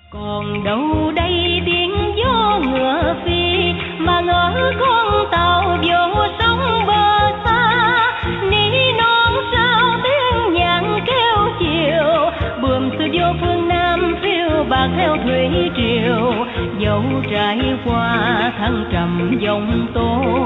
Còn đâu đây tiếng gió ngựa phi mà ngỡ con tàu vô sóng bờ xa, ní non sao tiếng nhạc kêu chiều, buồm xưa vô phương Nam phiêu bạc theo thủy triều, dẫu trải qua thăng trầm giông tố